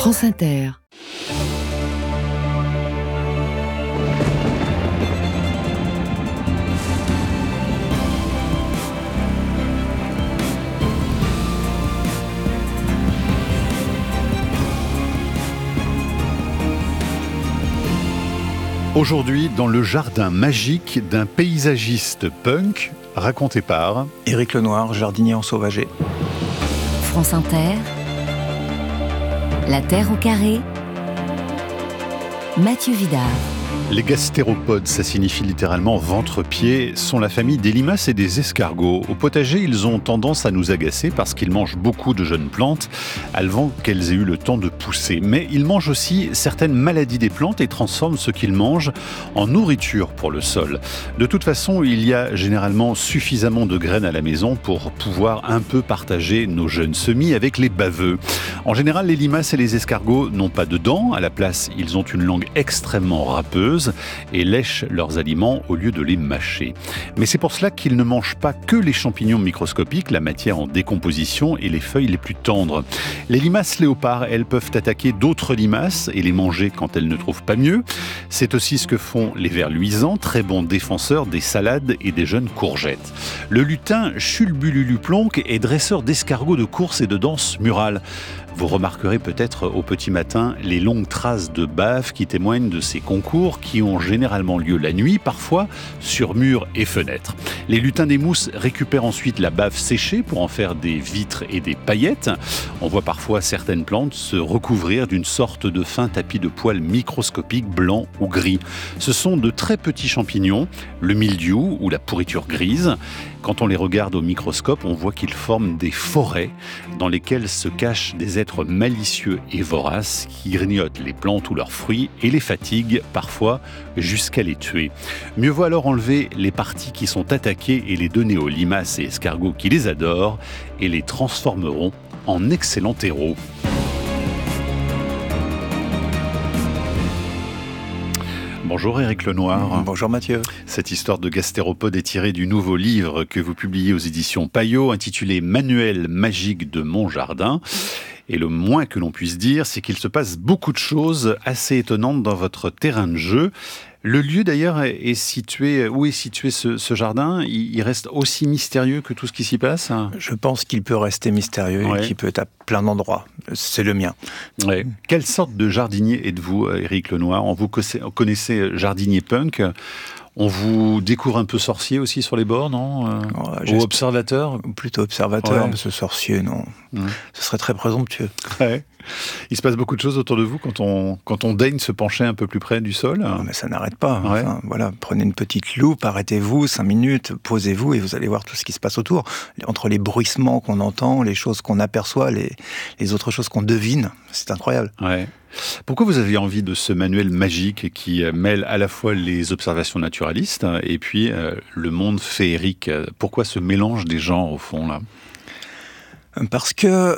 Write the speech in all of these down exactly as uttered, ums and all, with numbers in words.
France Inter. Aujourd'hui, dans le jardin magique d'un paysagiste punk, raconté par Éric Lenoir, jardinier ensauvager. France Inter, La Terre au carré, Mathieu Vidard. Les gastéropodes, ça signifie littéralement ventre-pied, sont la famille des limaces et des escargots. Au potager, ils ont tendance à nous agacer parce qu'ils mangent beaucoup de jeunes plantes avant qu'elles aient eu le temps de pousser. Mais ils mangent aussi certaines maladies des plantes et transforment ce qu'ils mangent en nourriture pour le sol. De toute façon, il y a généralement suffisamment de graines à la maison pour pouvoir un peu partager nos jeunes semis avec les baveux. En général, les limaces et les escargots n'ont pas de dents. À la place, ils ont une langue extrêmement râpeuse et lèchent leurs aliments au lieu de les mâcher. Mais c'est pour cela qu'ils ne mangent pas que les champignons microscopiques, la matière en décomposition et les feuilles les plus tendres. Les limaces léopards, elles peuvent attaquer d'autres limaces et les manger quand elles ne trouvent pas mieux. C'est aussi ce que font les vers luisants, très bons défenseurs des salades et des jeunes courgettes. Le lutin Chulbululuplonk est dresseur d'escargots de course et de danse murale. Vous remarquerez peut-être au petit matin les longues traces de bave qui témoignent de ces concours qui ont généralement lieu la nuit, parfois sur murs et fenêtres. Les lutins des mousses récupèrent ensuite la bave séchée pour en faire des vitres et des paillettes. On voit parfois certaines plantes se recouvrir d'une sorte de fin tapis de poils microscopiques blancs ou gris. Ce sont de très petits champignons, le mildiou ou la pourriture grise. Quand on les regarde au microscope, on voit qu'ils forment des forêts dans lesquelles se cachent des êtres malicieux et voraces qui grignotent les plantes ou leurs fruits et les fatiguent parfois jusqu'à les tuer. Mieux vaut alors enlever les parties qui sont attaquées et les donner aux limaces et escargots qui les adorent et les transformeront en excellents terreaux. Bonjour Éric Lenoir. Bonjour Mathieu. Cette histoire de gastéropodes est tirée du nouveau livre que vous publiez aux éditions Payot, intitulé « Manuel magique de mon jardin ». Et le moins que l'on puisse dire, c'est qu'il se passe beaucoup de choses assez étonnantes dans votre terrain de jeu. Le lieu d'ailleurs est situé, où est situé ce, ce jardin ? il, il reste aussi mystérieux que tout ce qui s'y passe ? Je pense qu'il peut rester mystérieux ouais. et qu'il peut être à plein d'endroits. C'est le mien. Ouais. Quelle sorte de jardinier êtes-vous, Éric Lenoir ? On vous connaissez jardinier punk. On vous découvre un peu sorcier aussi sur les bords, non euh, ouais, Ou observateur ? Plutôt observateur, ouais. mais ce sorcier, non. Mmh. Ce serait très présomptueux. Ouais. Il se passe beaucoup de choses autour de vous quand on, quand on daigne se pencher un peu plus près du sol. Non, mais ça n'arrête pas. Ouais. Enfin, voilà, prenez une petite loupe, arrêtez-vous, cinq minutes, posez-vous et vous allez voir tout ce qui se passe autour. Entre les bruissements qu'on entend, les choses qu'on aperçoit, les, les autres choses qu'on devine, c'est incroyable. Ouais. Pourquoi vous aviez envie de ce manuel magique qui mêle à la fois les observations naturalistes et puis euh, le monde féerique ? Pourquoi ce mélange des genres au fond là ? Parce que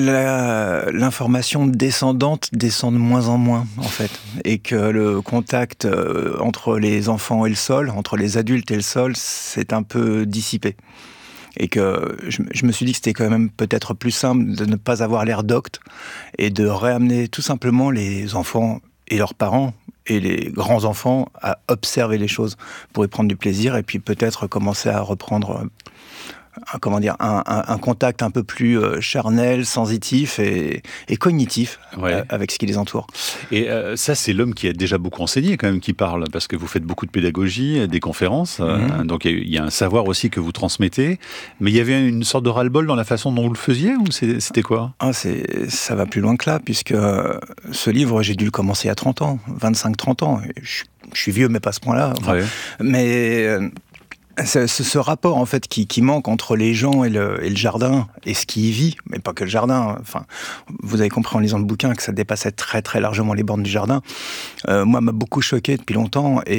la, l'information descendante descend de moins en moins, en fait. Et que le contact euh, entre les enfants et le sol, entre les adultes et le sol, c'est un peu dissipé. Et que je, je me suis dit que c'était quand même peut-être plus simple de ne pas avoir l'air docte et de réamener tout simplement les enfants et leurs parents et les grands-enfants à observer les choses pour y prendre du plaisir et puis peut-être commencer à reprendre... Un, comment dire, un, un, un contact un peu plus euh, charnel, sensitif et, et cognitif ouais. euh, avec ce qui les entoure. Et euh, ça, c'est l'homme qui a déjà beaucoup enseigné quand même qui parle, parce que vous faites beaucoup de pédagogie, des conférences, mm-hmm. euh, donc il y, y a un savoir aussi que vous transmettez, mais il y avait une sorte de ras-le-bol dans la façon dont vous le faisiez, ou c'est, c'était quoi ? ah, c'est, Ça va plus loin que là, puisque euh, ce livre, j'ai dû le commencer à trente ans, vingt-cinq trente ans. Je, je suis vieux, mais pas à ce point-là. Enfin, ouais. Mais... Euh, C'est ce rapport en fait qui, qui manque entre les gens et le, et le jardin et ce qui y vit, mais pas que le jardin. Enfin, vous avez compris en lisant le bouquin que ça dépassait très très largement les bornes du jardin. Euh, moi, m'a beaucoup choqué depuis longtemps et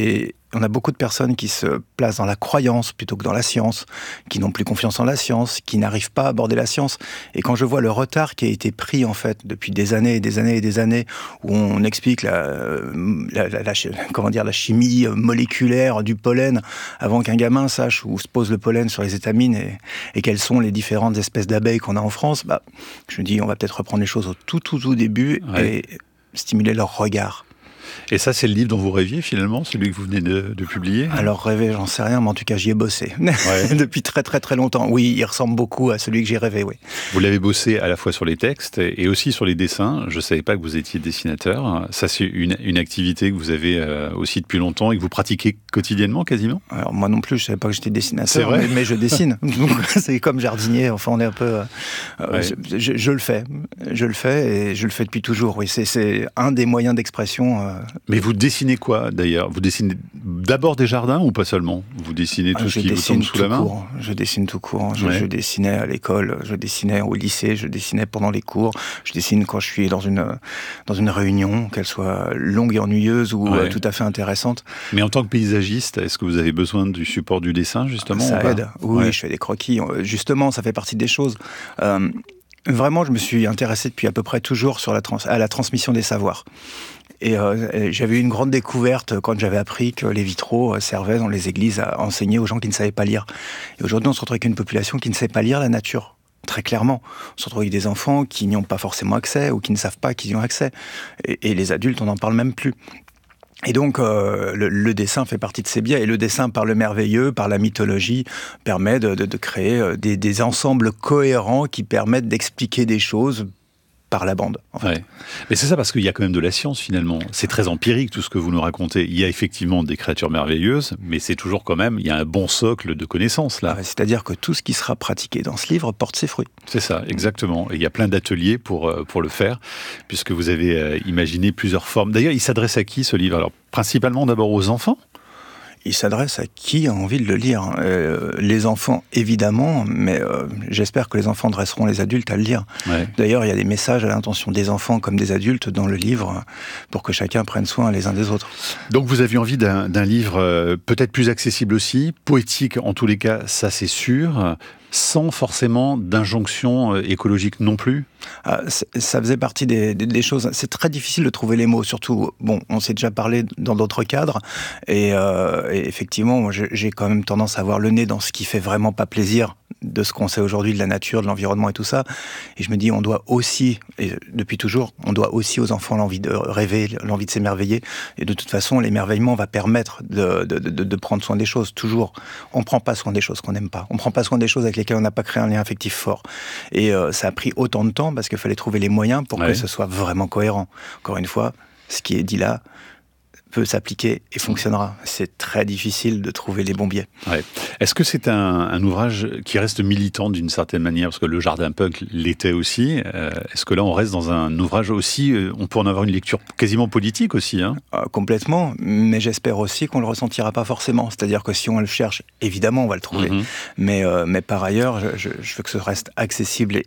on a beaucoup de personnes qui se placent dans la croyance plutôt que dans la science, qui n'ont plus confiance en la science, qui n'arrivent pas à aborder la science. Et quand je vois le retard qui a été pris, en fait, depuis des années et des années et des années, où on explique la, la, la, la, comment dire, la chimie moléculaire du pollen avant qu'un gamin sache où se pose le pollen sur les étamines et, et quelles sont les différentes espèces d'abeilles qu'on a en France, bah, je me dis, on va peut-être reprendre les choses au tout, tout, tout début ouais. et stimuler leur regard. Et ça, c'est le livre dont vous rêviez, finalement, celui que vous venez de, de publier? Alors, rêver, j'en sais rien, mais en tout cas, j'y ai bossé. Ouais. Depuis très, très, très longtemps. Oui, il ressemble beaucoup à celui que j'ai rêvé, oui. Vous l'avez bossé à la fois sur les textes et aussi sur les dessins. Je ne savais pas que vous étiez dessinateur. Ça, c'est une, une activité que vous avez euh, aussi depuis longtemps et que vous pratiquez quotidiennement, quasiment? Alors, moi non plus, je ne savais pas que j'étais dessinateur. C'est vrai. Mais, mais je dessine. Donc, c'est comme jardinier. Enfin, on est un peu... Euh, ouais. je, je, je le fais. Je le fais et je le fais depuis toujours. Oui, c'est, c'est un des moyens d'expression. Euh, mais vous dessinez quoi, d'ailleurs? Vous dessinez d'abord des jardins ou pas seulement? Vous dessinez tout ah, ce qui vous tombe sous la main? Court. Je dessine tout court. Je, ouais. je dessinais à l'école, je dessinais au lycée, je dessinais pendant les cours, je dessine quand je suis dans une, dans une réunion, qu'elle soit longue et ennuyeuse ou ouais. tout à fait intéressante. Mais en tant que paysagiste, est-ce que vous avez besoin du support du dessin, justement? Ça aide. Oui, ouais. je fais des croquis. Justement, ça fait partie des choses. Euh, vraiment, je me suis intéressé depuis à peu près toujours sur la trans- à la transmission des savoirs. Et, euh, et j'avais eu une grande découverte quand j'avais appris que les vitraux servaient dans les églises à enseigner aux gens qui ne savaient pas lire. Et aujourd'hui, on se retrouve avec une population qui ne sait pas lire la nature, très clairement. On se retrouve avec des enfants qui n'y ont pas forcément accès ou qui ne savent pas qu'ils y ont accès. Et, et les adultes, on n'en parle même plus. Et donc, euh, le, le dessin fait partie de ces biais. Et le dessin, par le merveilleux, par la mythologie, permet de, de, de créer des, des ensembles cohérents qui permettent d'expliquer des choses par la bande, en fait. Ouais. Mais c'est ça, parce qu'il y a quand même de la science, finalement. C'est très empirique, tout ce que vous nous racontez. Il y a effectivement des créatures merveilleuses, mais c'est toujours quand même, il y a un bon socle de connaissances, là. Ah, c'est-à-dire que tout ce qui sera pratiqué dans ce livre porte ses fruits. C'est ça, exactement. Et il y a plein d'ateliers pour, pour le faire, puisque vous avez euh, imaginé plusieurs formes. D'ailleurs, il s'adresse à qui, ce livre? Alors, principalement d'abord aux enfants? Il s'adresse à qui a envie de le lire. Euh, les enfants, évidemment, mais euh, j'espère que les enfants dresseront les adultes à le lire. Ouais. D'ailleurs, il y a des messages à l'intention des enfants comme des adultes dans le livre pour que chacun prenne soin les uns des autres. Donc vous aviez envie d'un, d'un livre euh, peut-être plus accessible aussi, poétique en tous les cas, ça c'est sûr, sans forcément d'injonction écologique non plus? Ah, ça faisait partie des, des, des choses. C'est très difficile de trouver les mots, surtout, bon, on s'est déjà parlé dans d'autres cadres, et, euh, et effectivement, moi, j'ai quand même tendance à avoir le nez dans ce qui fait vraiment pas plaisir de ce qu'on sait aujourd'hui de la nature, de l'environnement et tout ça. Et je me dis, on doit aussi, et depuis toujours, on doit aussi aux enfants l'envie de rêver, l'envie de s'émerveiller. Et de toute façon, l'émerveillement va permettre de, de, de, de prendre soin des choses, toujours. On ne prend pas soin des choses qu'on n'aime pas. On ne prend pas soin des choses avec lesquelles on n'a pas créé un lien affectif fort. Et euh, ça a pris autant de temps parce qu'il fallait trouver les moyens pour ouais. que ce soit vraiment cohérent. Encore une fois, ce qui est dit là peut s'appliquer et fonctionnera. C'est très difficile de trouver les bons biais. Ouais. Est-ce que c'est un, un ouvrage qui reste militant d'une certaine manière? Parce que le Jardin Punk l'était aussi. Euh, est-ce que là, on reste dans un ouvrage aussi, euh, on peut en avoir une lecture quasiment politique aussi, hein? euh, Complètement, mais j'espère aussi qu'on ne le ressentira pas forcément. C'est-à-dire que si on le cherche, évidemment, on va le trouver. Mm-hmm. Mais, euh, mais par ailleurs, je, je, je veux que ce reste accessible et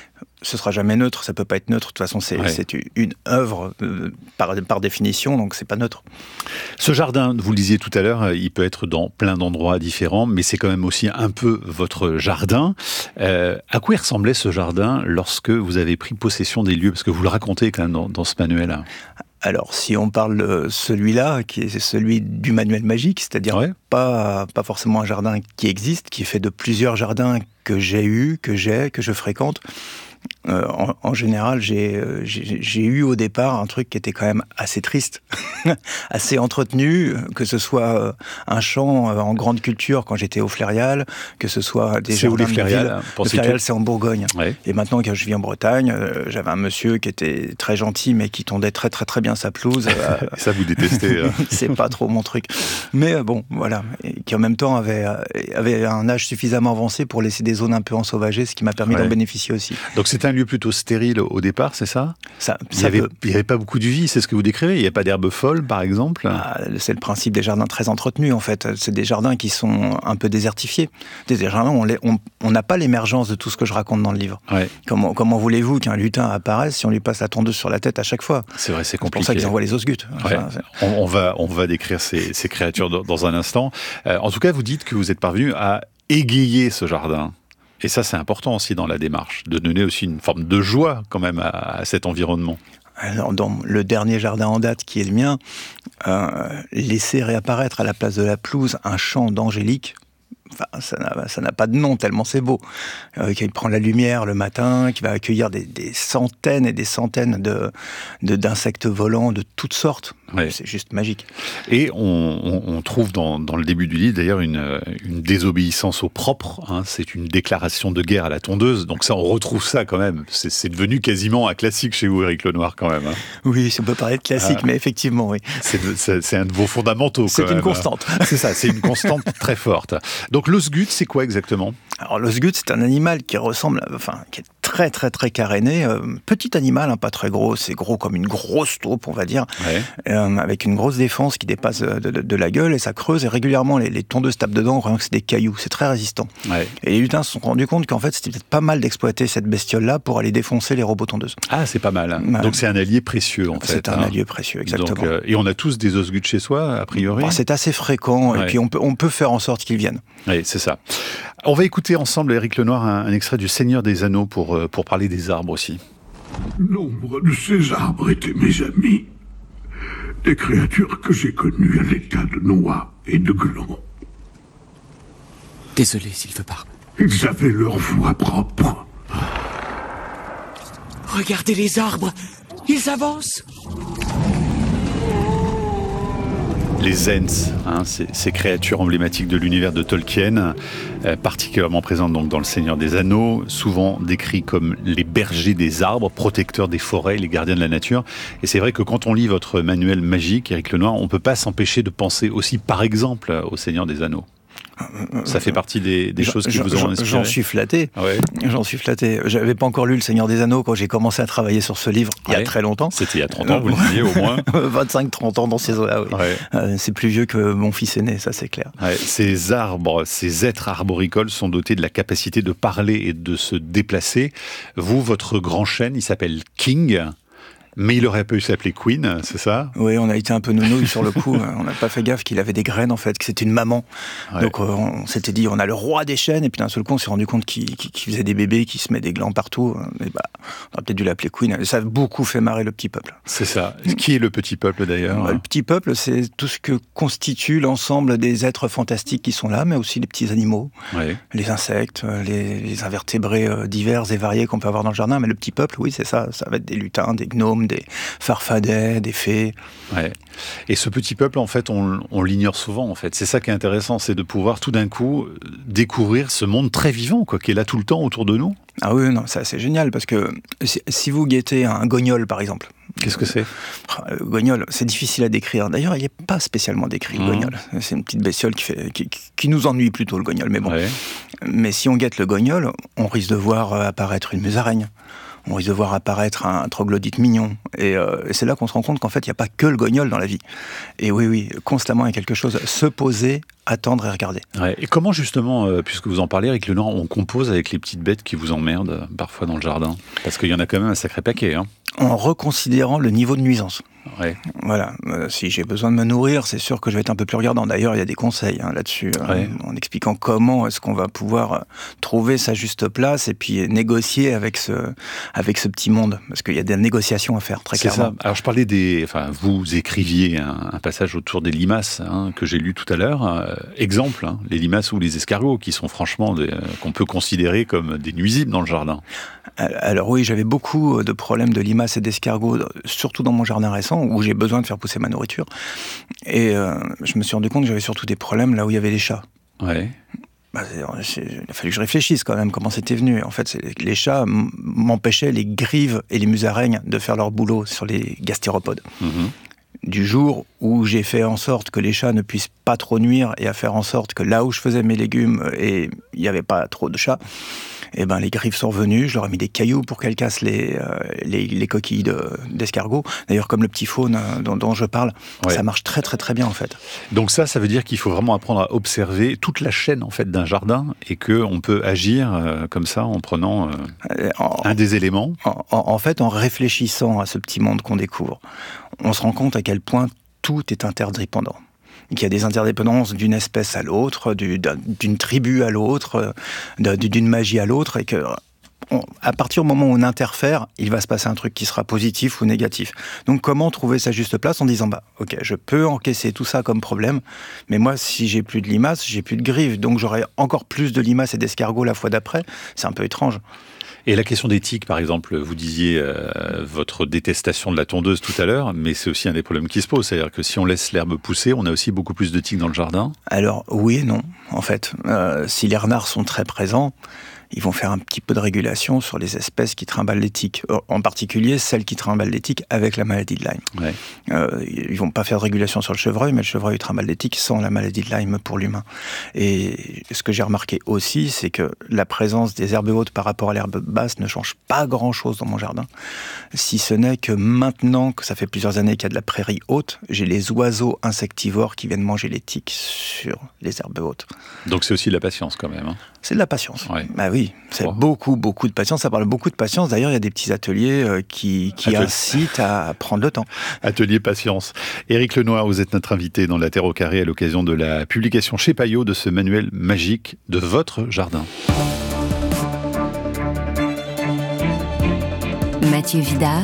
ce sera jamais neutre, ça peut pas être neutre. De toute façon, c'est, ouais. c'est une œuvre euh, par, par définition, donc c'est pas neutre. Ce jardin, vous le disiez tout à l'heure, il peut être dans plein d'endroits différents, mais c'est quand même aussi un peu votre jardin. Euh, à quoi il ressemblait ce jardin lorsque vous avez pris possession des lieux? Parce que vous le racontez quand même dans, dans ce manuel. Alors, si on parle de celui-là, qui est celui du manuel magique, c'est-à-dire ouais. pas, pas forcément un jardin qui existe, qui est fait de plusieurs jardins que j'ai eus, que j'ai, que je fréquente. Euh, en, en général, j'ai, j'ai, j'ai eu au départ un truc qui était quand même assez triste, assez entretenu, que ce soit un champ en grande culture quand j'étais au Fleurial, que ce soit des c'est jardins où les Fleurial? Le Fleurial, c'est en Bourgogne. Ouais. Et maintenant, quand je vis en Bretagne, euh, j'avais un monsieur qui était très gentil, mais qui tondait très très très bien sa pelouse. Ça, vous détestez. Euh... C'est pas trop mon truc. Mais euh, bon, voilà. voilà, et qui en même temps avait, avait un âge suffisamment avancé pour laisser des zones un peu ensauvagées, ce qui m'a permis ouais. d'en bénéficier aussi. Donc c'était un lieu plutôt stérile au départ, c'est ça? Ça, il n'y avait, avait pas beaucoup de vie, c'est ce que vous décrivez? Il n'y a pas d'herbe folle, par exemple? ah, C'est le principe des jardins très entretenus, en fait. C'est des jardins qui sont un peu désertifiés. Des jardins où on n'a pas l'émergence de tout ce que je raconte dans le livre. Ouais. Comment, comment voulez-vous qu'un lutin apparaisse si on lui passe la tondeuse sur la tête à chaque fois? C'est vrai, c'est compliqué. C'est pour ça qu'ils envoient les osgutes. Ouais. Enfin, on, on, va, on va décrire ces, ces créatures dans, dans un instant. Euh, en tout cas, vous dites que vous êtes parvenu à égayer ce jardin. Et ça, c'est important aussi dans la démarche, de donner aussi une forme de joie quand même à, à cet environnement. Alors, dans le dernier jardin en date, qui est le mien, euh, laisser réapparaître à la place de la pelouse un champ d'angélique, enfin, ça n'a, ça n'a pas de nom tellement c'est beau. Euh, qui prend la lumière le matin, qui va accueillir des, des centaines et des centaines de, de, d'insectes volants de toutes sortes. Ouais. C'est juste magique. Et on, on, on trouve dans, dans le début du livre d'ailleurs une, une désobéissance au propre. Hein. C'est une déclaration de guerre à la tondeuse. Donc ça, on retrouve ça quand même. C'est, c'est devenu quasiment un classique chez vous, Éric Lenoir, quand même. Hein. Oui, on peut parler de classique, ah. mais effectivement, oui. C'est, de, c'est, c'est un de vos fondamentaux. C'est quand une même. constante. C'est ça, c'est une constante très forte. Donc l'osgute, c'est quoi exactement? Alors l'osgute, c'est un animal qui ressemble, enfin, qui est très très très caréné, euh, petit animal, hein, pas très gros, c'est gros comme une grosse taupe, on va dire, ouais. euh, avec une grosse défense qui dépasse de, de, de la gueule, et ça creuse, et régulièrement les, les tondeuses tapent dedans, rien que c'est des cailloux, c'est très résistant. Ouais. Et les lutins se sont rendus compte qu'en fait c'était peut-être pas mal d'exploiter cette bestiole-là pour aller défoncer les robots tondeuses. Ah, c'est pas mal. Ouais. Donc c'est un allié précieux en fait. C'est un hein. allié précieux, exactement. Donc, euh, et on a tous des osgutes chez soi, a priori? Bon, c'est assez fréquent, ouais. et puis on peut, on peut faire en sorte qu'ils viennent. Oui, c'est ça. On va écouter ensemble, Éric Lenoir, un, un extrait du Seigneur des Anneaux pour, pour parler des arbres aussi. Nombre de ces arbres étaient mes amis. Des créatures que j'ai connues à l'état de noix et de glands. Désolé, Sylvebarbe. Ils avaient leur voix propre. Regardez les arbres, ils avancent. Les Ents, hein, ces, ces créatures emblématiques de l'univers de Tolkien, euh, particulièrement présentes donc dans Le Seigneur des Anneaux, souvent décrits comme les bergers des arbres, protecteurs des forêts, les gardiens de la nature. Et c'est vrai que quand on lit votre manuel magique, Éric Lenoir, on ne peut pas s'empêcher de penser aussi, par exemple, au Seigneur des Anneaux. Ça fait partie des, des choses qui vous ont inspiré. J'en suis flatté. Ouais. J'en suis flatté. J'avais pas encore lu Le Seigneur des Anneaux quand j'ai commencé à travailler sur ce livre il ouais. y a très longtemps. C'était il y a trente ans, vous le disiez au moins. vingt-cinq trente ans dans ces eaux-là, oui. Ouais. Euh, c'est plus vieux que mon fils aîné, ça c'est clair. Ouais. Ces arbres, ces êtres arboricoles sont dotés de la capacité de parler et de se déplacer. Vous, votre grand chêne, il s'appelle King. Mais il aurait pu s'appeler Queen, c'est ça? Oui, on a été un peu nounouille sur le coup. On n'a pas fait gaffe qu'il avait des graines, en fait, que c'était une maman. Ouais. Donc, euh, on s'était dit, on a le roi des chênes, et puis d'un seul coup, on s'est rendu compte qu'il, qu'il faisait des bébés, qu'il se met des glands partout. Et bah, on aurait peut-être dû l'appeler Queen. Ça a beaucoup fait marrer le petit peuple. C'est ça. Qui est le petit peuple, d'ailleurs? bah, Le petit peuple, c'est tout ce que constitue l'ensemble des êtres fantastiques qui sont là, mais aussi les petits animaux, ouais. les insectes, les, les invertébrés divers et variés qu'on peut avoir dans le jardin. Mais le petit peuple, oui, c'est ça. Ça va être des lutins, des gnomes, des farfadets, des fées. Ouais. Et ce petit peuple, en fait, on, on l'ignore souvent, en fait. C'est ça qui est intéressant, c'est de pouvoir tout d'un coup découvrir ce monde très vivant, quoi, qui est là tout le temps autour de nous. Ah oui, non, ça c'est génial, parce que si vous guettez un gognol, par exemple. Qu'est-ce que c'est? Le gognol, c'est difficile à décrire. D'ailleurs, il n'est pas spécialement décrit, le mmh. gognol. C'est une petite bestiole qui, fait, qui, qui nous ennuie plutôt, le gognol. Mais bon. Ouais. Mais si on guette le gognol, on risque de voir apparaître une musaraigne. On risque de voir apparaître un troglodyte mignon. Et, euh, et c'est là qu'on se rend compte qu'en fait, il n'y a pas que le gognol dans la vie. Et oui, oui, constamment, il y a quelque chose. Se poser, attendre et regarder. Ouais. Et comment, justement, euh, puisque vous en parlez, Éric Lenoir, on compose avec les petites bêtes qui vous emmerdent, euh, parfois dans le jardin? Parce qu'il y en a quand même un sacré paquet. Hein. En reconsidérant le niveau de nuisance. Ouais. Voilà. Euh, si j'ai besoin de me nourrir, c'est sûr que je vais être un peu plus regardant. D'ailleurs, il y a des conseils hein, là-dessus, ouais. euh, en expliquant comment est-ce qu'on va pouvoir euh, trouver sa juste place et puis négocier avec ce, avec ce petit monde. Parce qu'il y a des négociations à faire, très c'est clairement. Ça. Alors, je parlais des... Enfin, vous écriviez un, un passage autour des limaces hein, que j'ai lu tout à l'heure. Euh, exemple, hein, les limaces ou les escargots, qui sont franchement des, euh, qu'on peut considérer comme des nuisibles dans le jardin. Alors oui, j'avais beaucoup de problèmes de limaces et d'escargots, surtout dans mon jardin récent, où j'ai besoin de faire pousser ma nourriture. Et euh, je me suis rendu compte que j'avais surtout des problèmes là où il y avait les chats. Ouais. Bah, c'est, il a fallu que je réfléchisse quand même comment c'était venu. En fait, c'est, les chats m'empêchaient, les grives et les musaraignes, de faire leur boulot sur les gastéropodes. Mmh. Du jour où j'ai fait en sorte que les chats ne puissent pas trop nuire et à faire en sorte que là où je faisais mes légumes, et il n'y avait pas trop de chats, et ben les griffes sont revenues, je leur ai mis des cailloux pour qu'elles cassent les, euh, les, les coquilles de, d'escargots. D'ailleurs, comme le petit faune euh, dont, dont je parle, ouais. ça marche très très très bien en fait. Donc ça, ça veut dire qu'il faut vraiment apprendre à observer toute la chaîne en fait d'un jardin et qu'on peut agir euh, comme ça en prenant euh, en, un des éléments. En, en, en fait, en réfléchissant à ce petit monde qu'on découvre, on se rend compte à quel point tout est interdépendant. Qu'il y a des interdépendances d'une espèce à l'autre, du, d'une tribu à l'autre, d'une magie à l'autre, et que on, à partir du moment où on interfère, il va se passer un truc qui sera positif ou négatif. Donc comment trouver sa juste place en disant bah ok, je peux encaisser tout ça comme problème, mais moi si j'ai plus de limaces, j'ai plus de griffes, donc j'aurai encore plus de limaces et d'escargots la fois d'après. C'est un peu étrange. Et la question des tiques, par exemple, vous disiez euh, votre détestation de la tondeuse tout à l'heure, mais c'est aussi un des problèmes qui se posent. C'est-à-dire que si on laisse l'herbe pousser, on a aussi beaucoup plus de tiques dans le jardin. Alors oui et non, en fait. Euh, si les renards sont très présents, ils vont faire un petit peu de régulation sur les espèces qui trimballent les tiques. En particulier, celles qui trimballent les tiques avec la maladie de Lyme. Ouais. Euh, ils vont pas faire de régulation sur le chevreuil, mais le chevreuil trimballe les tiques sans la maladie de Lyme pour l'humain. Et ce que j'ai remarqué aussi, c'est que la présence des herbes hautes par rapport à l'herbe basse ne change pas grand-chose dans mon jardin. Si ce n'est que maintenant, que ça fait plusieurs années qu'il y a de la prairie haute, j'ai les oiseaux insectivores qui viennent manger les tiques sur les herbes hautes. Donc c'est aussi de la patience quand même. Hein. C'est de la patience. Ouais. Bah oui, c'est oh. beaucoup, beaucoup de patience. Ça parle beaucoup de patience. D'ailleurs, il y a des petits ateliers euh, qui, qui Atelier. incitent à prendre le temps. Atelier patience. Éric Lenoir, vous êtes notre invité dans La Terre au carré à l'occasion de la publication chez Payot de ce manuel magique de votre jardin. Mathieu Vidard,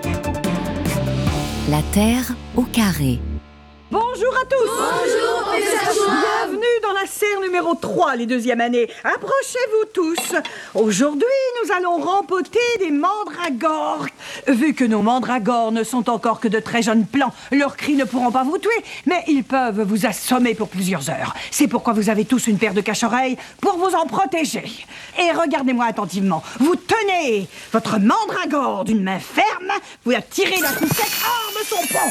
La Terre au carré. Bonjour à tous. Bonjour, professeur Chouard. Bienvenue dans la serre numéro trois, les deuxième années. Approchez-vous tous. Aujourd'hui, nous allons rempoter des mandragores. Vu que nos mandragores ne sont encore que de très jeunes plants, leurs cris ne pourront pas vous tuer, mais ils peuvent vous assommer pour plusieurs heures. C'est pourquoi vous avez tous une paire de cache-oreilles pour vous en protéger. Et regardez-moi attentivement. Vous tenez votre mandragore d'une main ferme, vous la tirez d'un coup sec hors de son pont.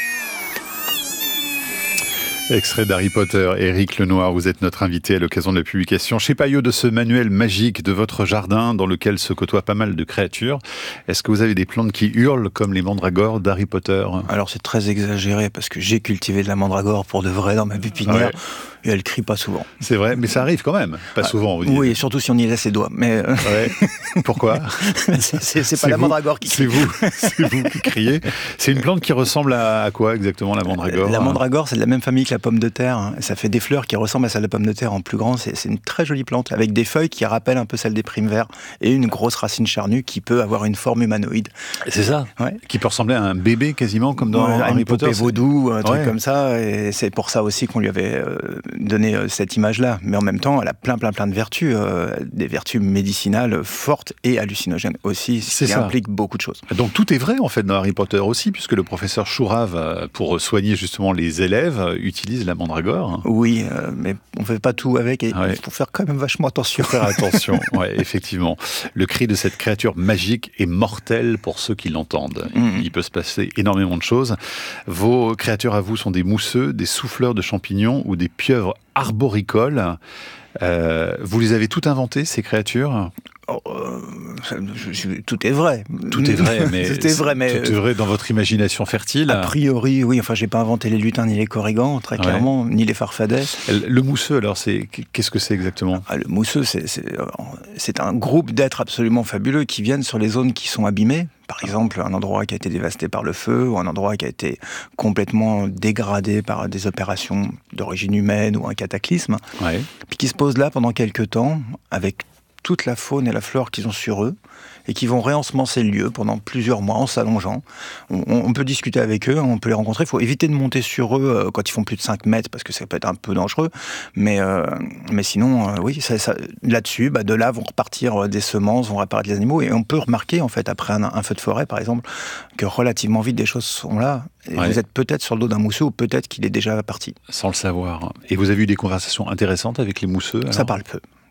Extrait d'Harry Potter. Éric Lenoir, vous êtes notre invité à l'occasion de la publication chez Payot de ce manuel magique de votre jardin dans lequel se côtoient pas mal de créatures. Est-ce que vous avez des plantes qui hurlent comme les mandragores d'Harry Potter ? Alors c'est très exagéré parce que j'ai cultivé de la mandragore pour de vrai dans ma pépinière. Ouais. Et elle crie pas souvent. C'est vrai, mais ça arrive quand même. Pas ah, souvent, vous dites. Oui, surtout si on y laisse les doigts. Mais euh... ouais. Pourquoi ? c'est, c'est, c'est, c'est pas la mandragore qui crie. C'est vous, c'est vous qui criez. C'est une plante qui ressemble à, à quoi exactement, la mandragore ? La mandragore, c'est de la même famille que la pomme de terre. Hein. Ça fait des fleurs qui ressemblent à celle de la pomme de terre en plus grand. C'est, c'est une très jolie plante avec des feuilles qui rappellent un peu celles des primes-verts et une grosse racine charnue qui peut avoir une forme humanoïde. C'est ça. Ouais. Qui peut ressembler à un bébé quasiment comme dans ouais, Harry Potter. Un vaudou, un truc ouais. comme ça. Et c'est pour ça aussi qu'on lui avait euh, donné euh, cette image-là, mais en même temps, elle a plein, plein, plein de vertus, euh, des vertus médicinales fortes et hallucinogènes aussi, ce qui implique beaucoup de choses. Donc tout est vrai en fait dans Harry Potter aussi, puisque le professeur Chourave, pour soigner justement les élèves, utilise la mandragore. Oui, euh, mais on ne fait pas tout avec et il ouais. faut faire quand même vachement attention. Faut faire attention, ouais, effectivement. Le cri de cette créature magique est mortel pour ceux qui l'entendent. Mmh. Il peut se passer énormément de choses. Vos créatures à vous sont des mousseux, des souffleurs de champignons ou des pieuvres arboricoles. Euh, vous les avez toutes inventées, ces créatures ? Oh, euh, je, je, tout est vrai. Tout est vrai, mais tout est vrai, mais tout est vrai dans votre imagination fertile. A priori, oui. Enfin, j'ai pas inventé les lutins ni les corrigans, très clairement, ouais. ni les farfadets. Le mousseux, alors, c'est qu'est-ce que c'est exactement ? ah, Le mousseux, c'est, c'est, c'est un groupe d'êtres absolument fabuleux qui viennent sur les zones qui sont abîmées. Par exemple, un endroit qui a été dévasté par le feu, ou un endroit qui a été complètement dégradé par des opérations d'origine humaine ou un cataclysme, ouais. puis qui se posent là pendant quelques temps, avec toute la faune et la flore qu'ils ont sur eux, et qui vont réensemencer le lieu pendant plusieurs mois en s'allongeant. On, on peut discuter avec eux, on peut les rencontrer. Il faut éviter de monter sur eux quand ils font plus de cinq mètres, parce que ça peut être un peu dangereux. Mais, euh, mais sinon, euh, oui, ça, ça, là-dessus, bah, de là vont repartir des semences, vont réapparaître les animaux. Et on peut remarquer, en fait, après un, un feu de forêt, par exemple, que relativement vite, des choses sont là. Et ouais. Vous êtes peut-être sur le dos d'un mousseux, ou peut-être qu'il est déjà parti. Sans le savoir. Et vous avez eu des conversations intéressantes avec les mousseux alors ? Ça parle peu.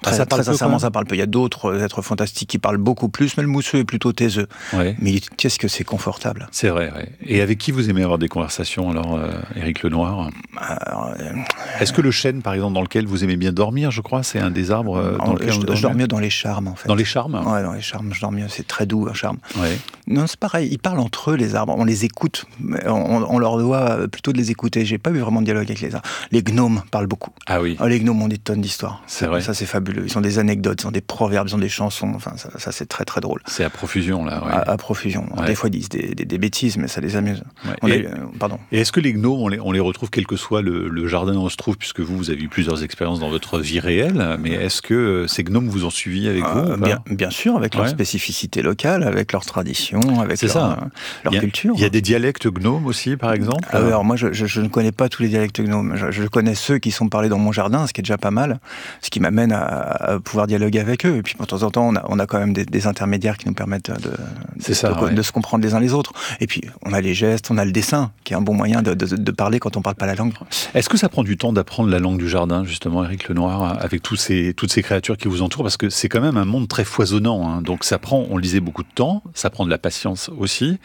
Très, ah, ça très parle sincèrement, peu, ça parle peu. Il y a d'autres êtres fantastiques qui parlent beaucoup plus, mais le mousseux est plutôt taiseux. Ouais. Mais qu'est-ce que c'est confortable. C'est vrai, ouais. Et avec qui vous aimez avoir des conversations, alors, euh, Éric Lenoir? Alors, euh, Est-ce que le chêne, par exemple, dans lequel vous aimez bien dormir, je crois, c'est un des arbres euh, dans en, lequel je, vous dormez? je dors mieux dans les charmes, en fait. Dans les charmes? Ouais, dans les charmes, je dors mieux. C'est très doux, un charme. Ouais. Non, c'est pareil. Ils parlent entre eux, les arbres. On les écoute. On, on leur doit plutôt de les écouter. J'ai pas eu vraiment de dialogue avec les arbres. Les gnomes parlent beaucoup. Ah oui. Oh, les gnomes ont des tonnes d'histoires. C'est vrai. Ça, c'est fabuleux. Ils ont des anecdotes, ils ont des proverbes, ils ont des chansons. Enfin, ça, ça c'est très, très drôle. C'est à profusion, là. Ouais. À, à profusion. Ouais. Des fois, ils disent des, des, des bêtises, mais ça les amuse. Ouais. On Et, est, euh, pardon. Et est-ce que les gnomes, on les, on les retrouve quel que soit le, le jardin où on se trouve, puisque vous, vous avez eu plusieurs expériences dans votre vie réelle, mais est-ce que ces gnomes vous ont suivi avec vous euh, ou pas? bien, bien sûr, avec leur ouais. spécificité locale, avec leur tradition, avec C'est leur, ça. euh, leur il y a, culture. Il y a des dialectes gnomes aussi, par exemple? Ah, alors moi, je, je, je ne connais pas tous les dialectes gnomes. Je, je connais ceux qui sont parlés dans mon jardin, ce qui est déjà pas mal, ce qui m'amène à, à pouvoir dialoguer avec eux. Et puis, de temps en temps, on a, on a quand même des, des intermédiaires qui nous permettent de, de, ça, de, ouais. de se comprendre les uns les autres. Et puis, on a les gestes, on a le dessin, qui est un bon moyen de, de, de parler quand on ne parle pas la langue. Est-ce que ça prend du temps d'apprendre la langue du jardin, justement, Éric Lenoir, avec tous ces, toutes ces créatures qui vous entourent? Parce que c'est quand même un monde très foisonnant. Hein. Donc ça prend, on le disait, beaucoup de temps, ça prend de la patience aussi.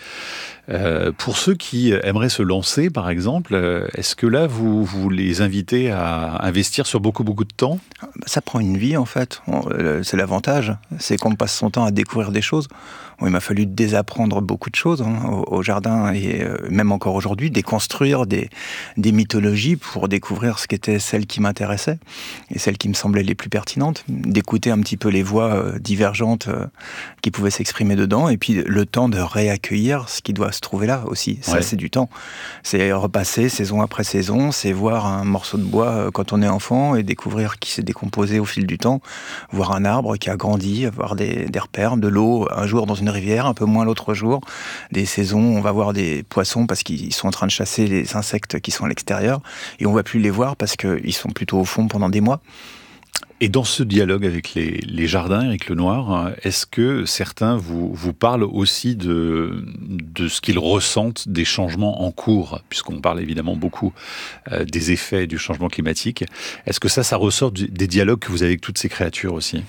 Euh, pour ceux qui aimeraient se lancer, par exemple, est-ce que là, vous, vous les invitez à investir sur beaucoup, beaucoup de temps? Ça prend une vie, en fait. C'est l'avantage, c'est qu'on passe son temps à découvrir des choses. Bon, il m'a fallu désapprendre beaucoup de choses hein, au, au jardin, et euh, même encore aujourd'hui, déconstruire des, des mythologies pour découvrir ce qu'étaient celles qui m'intéressaient et celles qui me semblaient les plus pertinentes, d'écouter un petit peu les voix euh, divergentes euh, qui pouvaient s'exprimer dedans, et puis le temps de réaccueillir ce qui doit se trouver là aussi. Ça, ouais. c'est du temps. C'est repasser saison après saison, c'est voir un morceau de bois euh, quand on est enfant et découvrir qui s'est décomposé au fil du temps, voir un arbre qui a grandi, voir des, des repères, de l'eau un jour dans une rivière, un peu moins l'autre jour, des saisons, on va voir des poissons parce qu'ils sont en train de chasser les insectes qui sont à l'extérieur, et on ne va plus les voir parce qu'ils sont plutôt au fond pendant des mois. Et dans ce dialogue avec les, les jardins, Éric Lenoir, est-ce que certains vous, vous parlent aussi de, de ce qu'ils ressentent des changements en cours, puisqu'on parle évidemment beaucoup euh, des effets du changement climatique? Est-ce que ça, ça ressort du, des dialogues que vous avez avec toutes ces créatures aussi?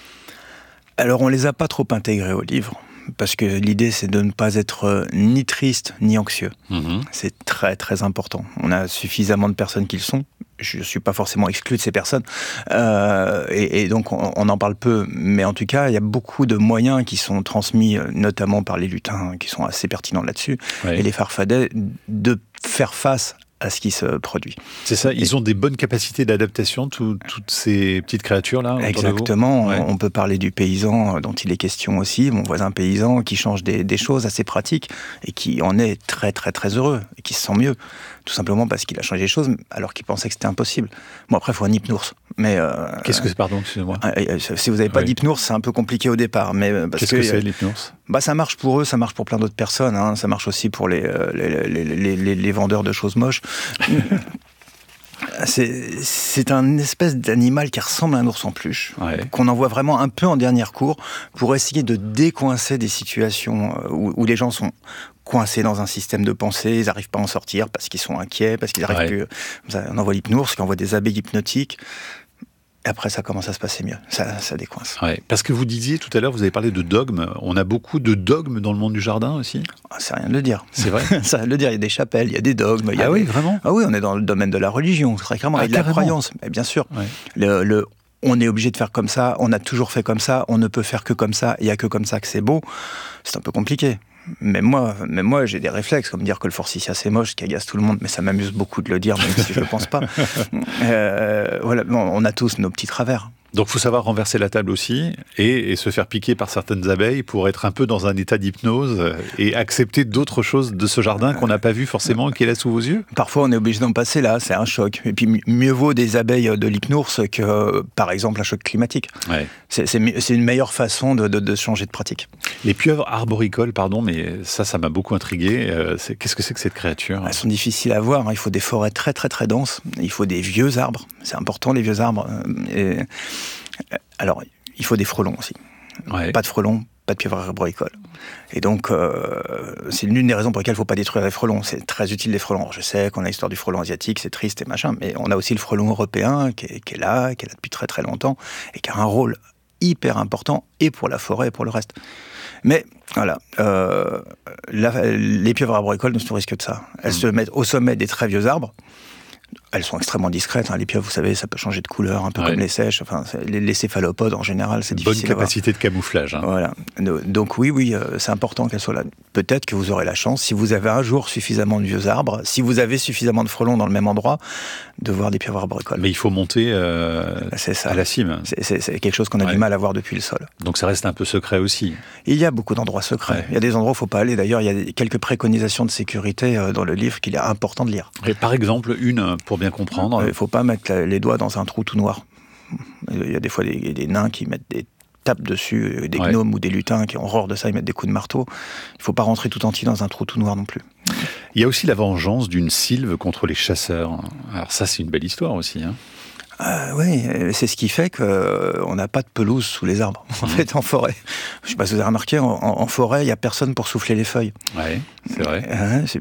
Alors, on les a pas trop intégrés au livre, parce que l'idée, c'est de ne pas être ni triste, ni anxieux. Mmh. C'est très, très important. On a suffisamment de personnes qui le sont. Je ne suis pas forcément exclu de ces personnes. Euh, et, et donc, on, on en parle peu. Mais en tout cas, il y a beaucoup de moyens qui sont transmis, notamment par les lutins, qui sont assez pertinents là-dessus, oui. et les farfadets, de faire face à ce qui se produit. C'est ça, ils ont des bonnes capacités d'adaptation, tout, toutes ces petites créatures-là? Exactement, ouais. on peut parler du paysan dont il est question aussi, mon voisin paysan qui change des, des choses assez pratiques et qui en est très très très heureux et qui se sent mieux, tout simplement parce qu'il a changé des choses alors qu'il pensait que c'était impossible. Bon, après il faut un hypnours. Mais euh, Qu'est-ce que c'est, pardon, excusez-moi? Si vous n'avez pas oui. d'hypnours, c'est un peu compliqué au départ. Mais parce Qu'est-ce que, que c'est l'hypnours? Bah, ça marche pour eux, ça marche pour plein d'autres personnes. Hein. Ça marche aussi pour les, les, les, les, les, les vendeurs de choses moches. C'est, c'est un espèce d'animal qui ressemble à un ours en peluche, ouais. qu'on envoie vraiment un peu en dernière cour pour essayer de décoincer des situations où, où les gens sont coincés dans un système de pensée, ils n'arrivent pas à en sortir parce qu'ils sont inquiets, parce qu'ils n'arrivent ouais. plus. On envoie l'hypnours, qui envoie des abeilles hypnotiques. Et après, ça commence à se passer mieux. Ça, ça décoince. Ouais, parce que vous disiez tout à l'heure, vous avez parlé de dogmes. On a beaucoup de dogmes dans le monde du jardin aussi? Ah, c'est rien de le dire. C'est vrai? C'est rien de le dire. Il y a des chapelles, il y a des dogmes. Il y a ah des... oui, vraiment? Ah oui, on est dans le domaine de la religion, très clairement. Ah, et de carrément. La croyance. Mais bien sûr. Ouais. Le, le, on est obligé de faire comme ça, on a toujours fait comme ça, on ne peut faire que comme ça, il n'y a que comme ça que c'est beau. C'est un peu compliqué. Même moi, même moi, j'ai des réflexes, comme dire que le forsythia c'est moche, qui agace tout le monde, mais ça m'amuse beaucoup de le dire, même si je ne le pense pas. Euh, voilà, on a tous nos petits travers. Donc il faut savoir renverser la table aussi et, et se faire piquer par certaines abeilles pour être un peu dans un état d'hypnose et accepter d'autres choses de ce jardin qu'on n'a pas vu forcément, qui est là sous vos yeux. Parfois on est obligé d'en passer là, c'est un choc. Et puis mieux vaut des abeilles de l'hypnours que par exemple un choc climatique. Ouais. C'est, c'est, c'est une meilleure façon de, de, de changer de pratique. Les pieuvres arboricoles, pardon, mais ça, ça m'a beaucoup intrigué. Euh, c'est, qu'est-ce que c'est que cette créature? Elles sont difficiles à voir, hein. Il faut des forêts très très très denses, il faut des vieux arbres, c'est important les vieux arbres. Et... Alors, il faut des frelons aussi. Ouais. Pas de frelons, pas de pieuvre arboricole. Et donc, euh, c'est l'une des raisons pour lesquelles il ne faut pas détruire les frelons. C'est très utile, les frelons. Alors, je sais qu'on a l'histoire du frelon asiatique, c'est triste et machin, mais on a aussi le frelon européen qui est, qui est là, qui est là depuis très très longtemps, et qui a un rôle hyper important, et pour la forêt et pour le reste. Mais, voilà, euh, la, les pieuvres arboricoles ne se nourrissent que de ça. Elles mmh. se mettent au sommet des très vieux arbres. Elles sont extrêmement discrètes, hein. Les pieuvres, vous savez, ça peut changer de couleur, un peu ouais. comme les seiches. Enfin, les, les céphalopodes, en général, c'est Bonne difficile. Bonne capacité de camouflage. Hein. Voilà. Donc oui, oui, euh, c'est important qu'elles soient là. Peut-être que vous aurez la chance, si vous avez un jour suffisamment de vieux arbres, si vous avez suffisamment de frelons dans le même endroit, de voir des pieuvres arboricoles. Mais il faut monter euh, c'est ça. à la cime. C'est, c'est, c'est quelque chose qu'on a ouais. du mal à voir depuis le sol. Donc ça reste un peu secret aussi. Il y a beaucoup d'endroits secrets. Ouais. Il y a des endroits où il ne faut pas aller. D'ailleurs, il y a quelques préconisations de sécurité euh, dans le livre qu'il est important de lire. Et par exemple, une, pour bien comprendre... Il ne faut pas mettre les doigts dans un trou tout noir. Il y a des fois des, des nains qui mettent des tapent dessus, des ouais. gnomes ou des lutins qui ont horreur de ça, ils mettent des coups de marteau. Il ne faut pas rentrer tout entier dans un trou tout noir non plus. Il y a aussi la vengeance d'une sylve contre les chasseurs. Alors ça, c'est une belle histoire aussi, hein. Euh, oui, c'est ce qui fait qu'on euh, n'a pas de pelouse sous les arbres, en mmh. fait, en forêt. Je ne sais pas si vous avez remarqué, en, en forêt, il n'y a personne pour souffler les feuilles. Oui, c'est vrai. Euh, c'est,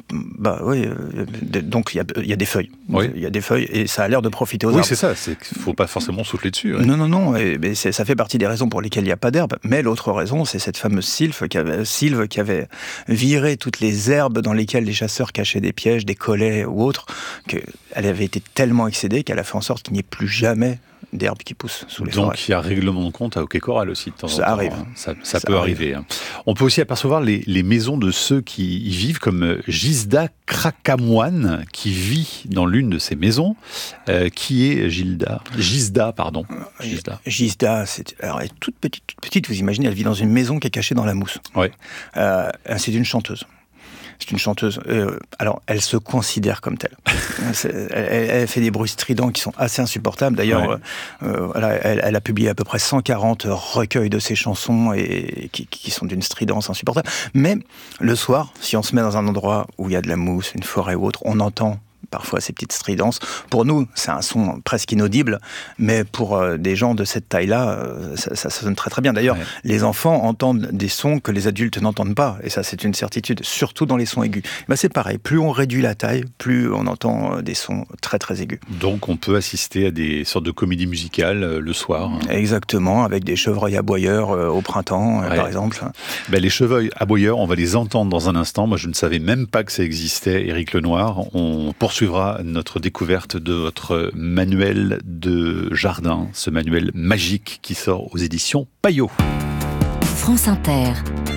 bah oui, euh, donc il y, y a des feuilles. Oui. Il y a des feuilles et ça a l'air de profiter aux oui, arbres. Oui, c'est ça, il ne faut pas forcément souffler dessus. Ouais. Non, non, non, et, mais c'est, ça fait partie des raisons pour lesquelles il n'y a pas d'herbe. Mais l'autre raison, c'est cette fameuse sylve qui, avait, sylve qui avait viré toutes les herbes dans lesquelles les chasseurs cachaient des pièges, des collets ou autres, qu'elle avait été tellement excédée qu'elle a fait en sorte qu'il n'y ait plus jamais d'herbes qui poussent sous les Donc forêts. il y a règlement de compte à Hockey Coral aussi de temps en temps. Ça arrive. Hein. Ça, ça, ça peut arrive. arriver. Hein. On peut aussi apercevoir les, les maisons de ceux qui y vivent, comme Gisda Krakamoine, qui vit dans l'une de ces maisons. Euh, qui est Gilda Gisda, pardon. Gisda, Gisda c'est, alors, elle est toute petite, toute petite, vous imaginez, elle vit dans une maison qui est cachée dans la mousse. Ouais. Euh, c'est une chanteuse. C'est une chanteuse. Euh, alors, elle se considère comme telle. elle, elle fait des bruits stridents qui sont assez insupportables. D'ailleurs, ouais. euh, voilà, elle, elle a publié à peu près cent quarante recueils de ses chansons et qui, qui sont d'une stridence insupportable. Mais le soir, si on se met dans un endroit où il y a de la mousse, une forêt ou autre, on entend parfois ces petites stridences. Pour nous, c'est un son presque inaudible, mais pour euh, des gens de cette taille-là, euh, ça, ça sonne très très bien. D'ailleurs, ouais. les enfants entendent des sons que les adultes n'entendent pas, et ça c'est une certitude, surtout dans les sons aigus. Ben, c'est pareil, plus on réduit la taille, plus on entend des sons très très aigus. Donc on peut assister à des sortes de comédies musicales euh, le soir. Exactement, avec des chevreuils aboyeurs euh, au printemps, ouais. euh, par exemple. Ben, les chevreuils aboyeurs, on va les entendre dans un instant. Moi je ne savais même pas que ça existait, Éric Lenoir. On poursuit suivra notre découverte de votre manuel de jardin, ce manuel magique qui sort aux éditions Payot. France Inter.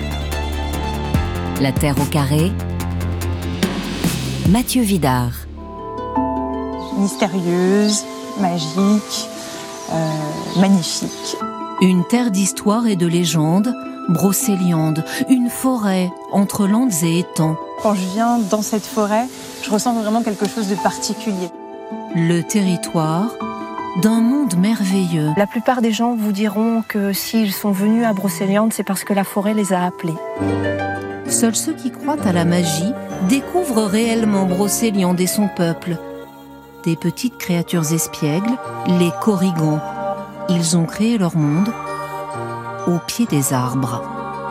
La Terre au carré. Mathieu Vidard. Mystérieuse, magique, euh, magnifique. Une terre d'histoire et de légende, Brocéliande, une forêt entre landes et étangs. Quand je viens dans cette forêt, je ressens vraiment quelque chose de particulier. Le territoire d'un monde merveilleux. La plupart des gens vous diront que s'ils sont venus à Brocéliande, c'est parce que la forêt les a appelés. Seuls ceux qui croient à la magie découvrent réellement Brocéliande et son peuple. Des petites créatures espiègles, les Korrigans. Ils ont créé leur monde au pied des arbres.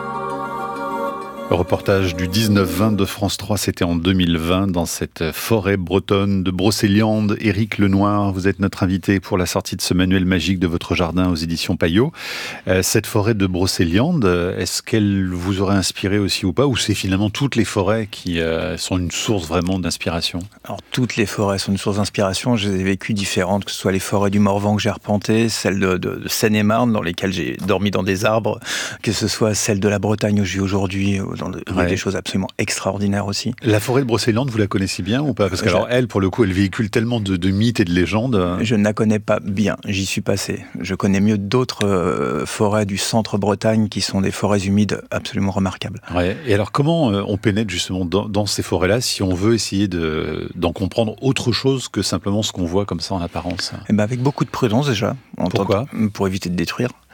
Le reportage du dix-neuf vingt de France trois, c'était en deux mille vingt, dans cette forêt bretonne de Brocéliande. Éric Lenoir, vous êtes notre invité pour la sortie de ce manuel magique de votre jardin aux éditions Payot. Euh, cette forêt de Brocéliande, est-ce qu'elle vous aurait inspiré aussi ou pas, ou c'est finalement toutes les forêts qui euh, sont une source vraiment d'inspiration? Alors toutes les forêts sont une source d'inspiration, je les ai vécues différentes, que ce soit les forêts du Morvan que j'ai arpentées, celles de, de, de Seine-et-Marne dans lesquelles j'ai dormi dans des arbres, que ce soit celles de la Bretagne où je vis aujourd'hui, dans le, ouais. des choses absolument extraordinaires aussi. La forêt de Brocéliande, vous la connaissez bien ou pas? Parce que alors, elle, pour le coup, elle véhicule tellement de, de mythes et de légendes. Je ne la connais pas bien, j'y suis passé. Je connais mieux d'autres euh, forêts du centre-Bretagne qui sont des forêts humides absolument remarquables. Ouais. Et alors, comment euh, on pénètre justement dans, dans ces forêts-là si on veut essayer de, d'en comprendre autre chose que simplement ce qu'on voit comme ça en apparence? Eh ben avec beaucoup de prudence déjà. En Pourquoi? tant que, pour éviter de détruire.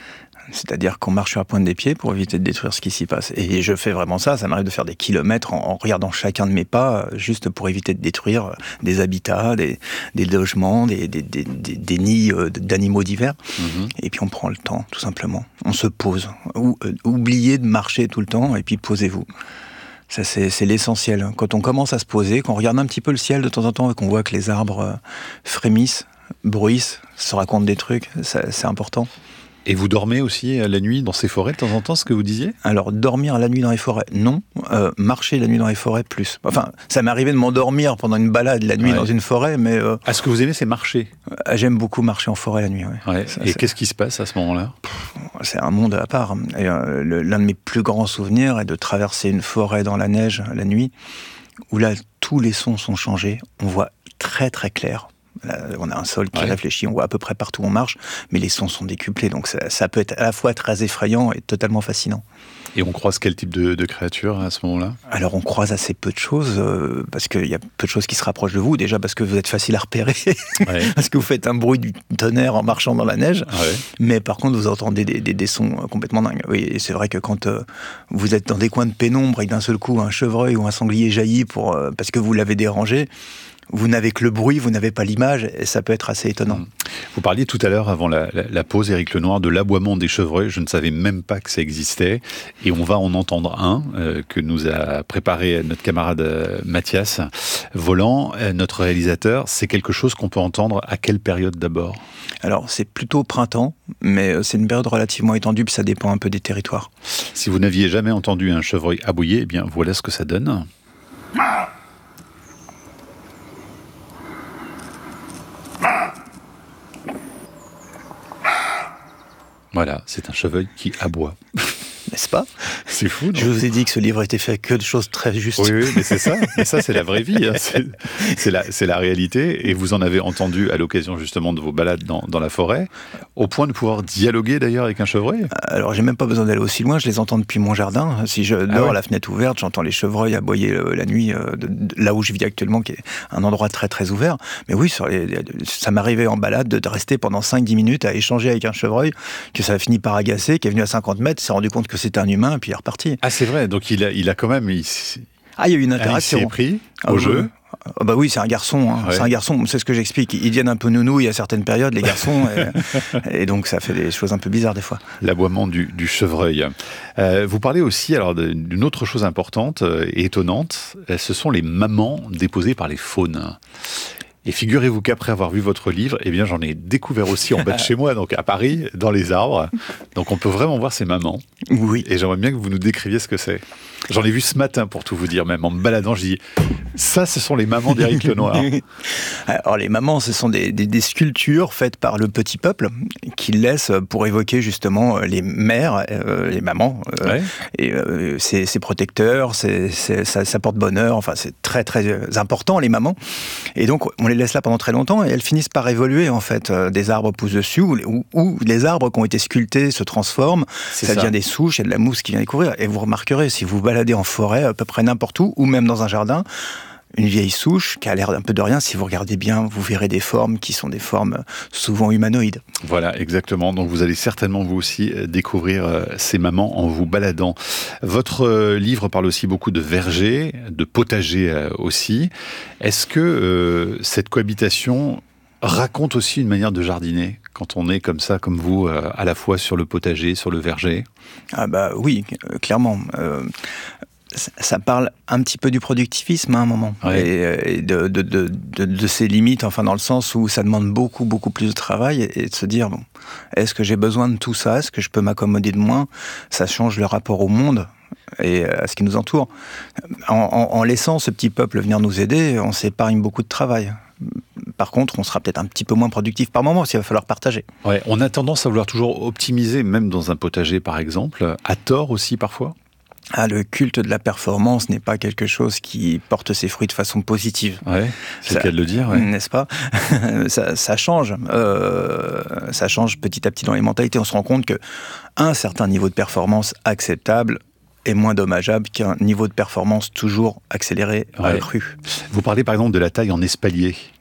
C'est-à-dire qu'on marche sur la pointe des pieds pour éviter de détruire ce qui s'y passe. Et je fais vraiment ça, ça m'arrive de faire des kilomètres en, en regardant chacun de mes pas, juste pour éviter de détruire des habitats, des, des logements, des, des, des, des, des nids d'animaux divers. Mmh. Et puis on prend le temps, tout simplement. On se pose. Ou, euh, oubliez de marcher tout le temps, et puis posez-vous. Ça, c'est, c'est l'essentiel. Quand on commence à se poser, qu'on regarde un petit peu le ciel de temps en temps et qu'on voit que les arbres euh, frémissent, bruissent, se racontent des trucs, ça, c'est important. Et vous dormez aussi la nuit dans ces forêts de temps en temps, ce que vous disiez ? Alors, dormir la nuit dans les forêts, non. Euh, marcher la nuit dans les forêts, plus. Enfin, ça m'est arrivé de m'endormir pendant une balade la nuit ouais. dans une forêt, mais... Euh, ah, ce que vous aimez, c'est marcher ? euh, J'aime beaucoup marcher en forêt la nuit, ouais. ouais. Ça, Et c'est... qu'est-ce qui se passe à ce moment-là ? C'est un monde à part. Et, euh, le, l'un de mes plus grands souvenirs est de traverser une forêt dans la neige la nuit, où là, tous les sons sont changés. On voit très très clair. Là, on a un sol qui ouais. réfléchit, on voit à peu près partout où on marche, mais les sons sont décuplés, donc ça, ça peut être à la fois très effrayant et totalement fascinant. Et on croise quel type de, de créatures à ce moment-là ? Alors on croise assez peu de choses, euh, parce qu'il y a peu de choses qui se rapprochent de vous, déjà parce que vous êtes facile à repérer, ouais. parce que vous faites un bruit du tonnerre en marchant dans la neige, ouais. mais par contre vous entendez des, des, des sons complètement dingues. Oui, et c'est vrai que quand euh, vous êtes dans des coins de pénombre et que d'un seul coup un chevreuil ou un sanglier jaillit pour, euh, parce que vous l'avez dérangé, vous n'avez que le bruit, vous n'avez pas l'image, et ça peut être assez étonnant. Vous parliez tout à l'heure, avant la, la, la pause, Éric Lenoir, de l'aboiement des chevreuils. Je ne savais même pas que ça existait. Et on va en entendre un euh, que nous a préparé notre camarade euh, Mathias Voland, euh, notre réalisateur. C'est quelque chose qu'on peut entendre à quelle période d'abord ? Alors, c'est plutôt au printemps, mais c'est une période relativement étendue, puis ça dépend un peu des territoires. Si vous n'aviez jamais entendu un chevreuil aboyer, eh bien, voilà ce que ça donne. Voilà, c'est un chevreuil qui aboie. N'est-ce pas ? C'est fou, non ? Je vous ai dit que ce livre était fait que de choses très justes. Oui, oui, mais c'est ça. Mais ça, c'est la vraie vie. Hein. C'est, c'est, la, c'est la réalité. Et vous en avez entendu à l'occasion, justement, de vos balades dans, dans la forêt, au point de pouvoir dialoguer, d'ailleurs, avec un chevreuil ? Alors, j'ai même pas besoin d'aller aussi loin. Je les entends depuis mon jardin. Si je dors, ah ouais. la fenêtre ouverte, j'entends les chevreuils aboyer euh, la nuit, euh, de, de, là où je vis actuellement, qui est un endroit très, très ouvert. Mais oui, sur les, ça m'arrivait en balade de, de rester pendant cinq dix minutes à échanger avec un chevreuil, que ça a fini par agacer, qui est venu à cinquante mètres, s'est rendu compte que c'était un humain, et puis il est reparti. Ah, c'est vrai, donc il a, il a quand même... Il... Ah, il y a eu une interaction. Il s'est pris au ah, jeu. Ah bah oui, c'est un garçon. Hein. Ouais. C'est un garçon, c'est ce que j'explique. Ils deviennent un peu nounous, il y a certaines périodes, les garçons, et, et donc ça fait des choses un peu bizarres des fois. L'aboiement du, du chevreuil. Euh, vous parlez aussi alors d'une autre chose importante et étonnante, ce sont les mamans déposées par les faunes. Et figurez-vous qu'après avoir vu votre livre, eh bien j'en ai découvert aussi en bas de chez moi, donc à Paris, dans les arbres. Donc on peut vraiment voir ces mamans. Oui. Et j'aimerais bien que vous nous décriviez ce que c'est. J'en ai vu ce matin, pour tout vous dire, même en me baladant, je dis ça, ce sont les mamans d'Éric Lenoir. Alors les mamans, ce sont des, des, des sculptures faites par le petit peuple qui laissent pour évoquer justement les mères, euh, les mamans, euh, ouais. et euh, c'est, c'est protecteur, c'est, c'est, ça, ça porte bonheur. Enfin, c'est très très important les mamans. Et donc on les laisse là pendant très longtemps et elles finissent par évoluer en fait. Euh, des arbres poussent dessus ou, ou les arbres qui ont été sculptés se transforment. C'est ça, ça devient des souches, il y a de la mousse qui vient découvrir. Et vous remarquerez, si vous baladez en forêt, à peu près n'importe où, ou même dans un jardin, une vieille souche qui a l'air un peu de rien, si vous regardez bien, vous verrez des formes qui sont des formes souvent humanoïdes. Voilà, exactement. Donc vous allez certainement vous aussi découvrir ces mamans en vous baladant. Votre livre parle aussi beaucoup de vergers, de potagers aussi. Est-ce que euh, cette cohabitation raconte aussi une manière de jardiner quand on est comme ça, comme vous, euh, à la fois sur le potager, sur le verger ? Ah bah oui, euh, clairement. Euh, ça parle un petit peu du productivisme à un moment, ouais. et, et de, de, de, de, de ses limites, enfin dans le sens où ça demande beaucoup, beaucoup plus de travail, et, et de se dire, bon, est-ce que j'ai besoin de tout ça ? Est-ce que je peux m'accommoder de moins ? Ça change le rapport au monde et à ce qui nous entoure. En, en, en laissant ce petit peuple venir nous aider, on s'épargne beaucoup de travail. Par contre, on sera peut-être un petit peu moins productif par moment, s'il va falloir partager. Ouais, on a tendance à vouloir toujours optimiser, même dans un potager par exemple, à tort aussi parfois. Ah, le culte de la performance n'est pas quelque chose qui porte ses fruits de façon positive. Ouais, c'est le cas de le dire, ouais. N'est-ce pas ? ça, ça change. Euh, ça change petit à petit dans les mentalités. On se rend compte qu'un certain niveau de performance acceptable est moins dommageable qu'un niveau de performance toujours accéléré, ouais. accru. Vous parlez par exemple de la taille en espalier.